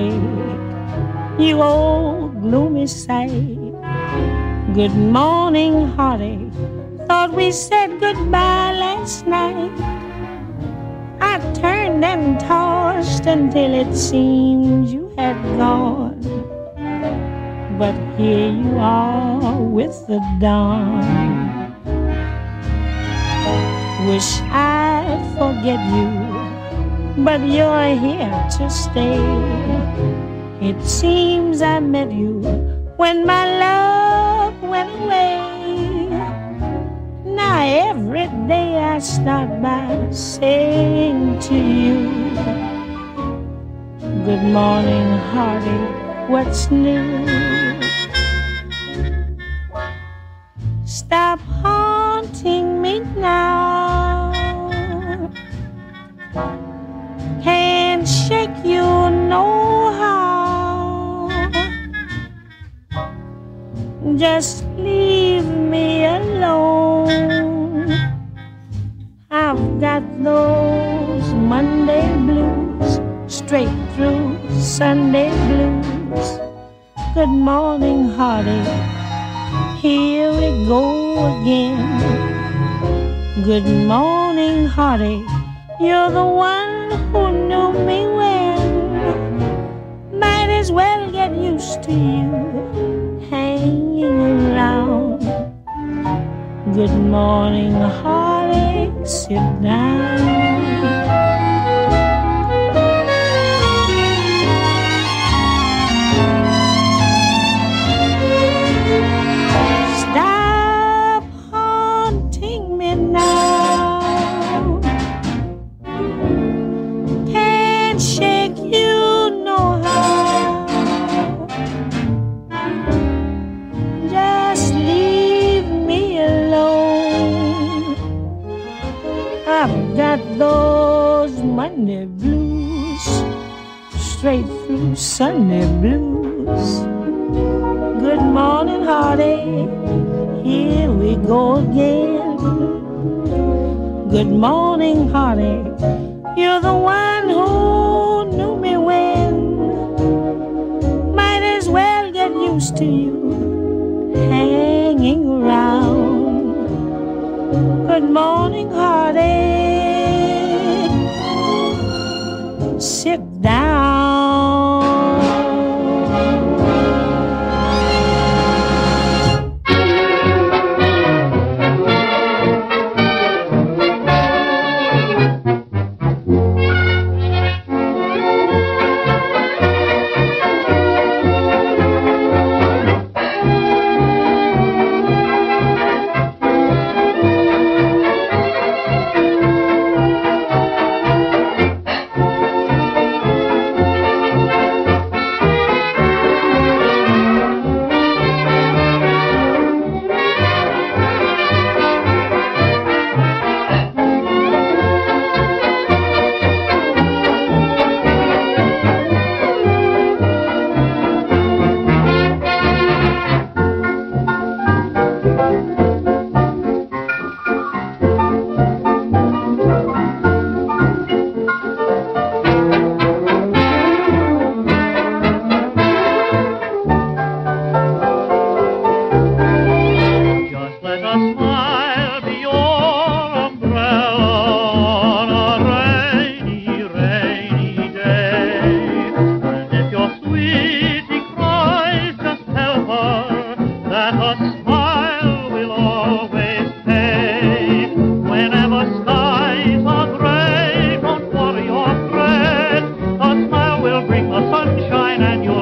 heartache, you old gloomy sight. Good morning, heartache. Thought we said goodbye last night. I turned and tossed until it seemed you had gone. But here you are with the dawn. Wish I'd forget you, but you're here to stay. It seems I met you when my love went away. Now every day I start by saying to you, good morning, heartache, what's new? Stop haunting me now. Can't shake you no how. Just leave me alone. I've got those Monday blues, straight through Sunday blues. Good morning, heartache, here we go again. Good morning, heartache, you're the one who knew me when. Might as well get used to you hanging around. Good morning, heartache, sit down. Stop haunting me now. Can't shake you no how. Just leave me alone. I've got those Monday blues, straight through Sunday blues. Good morning, heartache, here we go again. Good morning, heartache, you're the one who knew me when. Might as well get used to you hanging around. Good morning, heartache, sit down. Bring the sunshine and you'll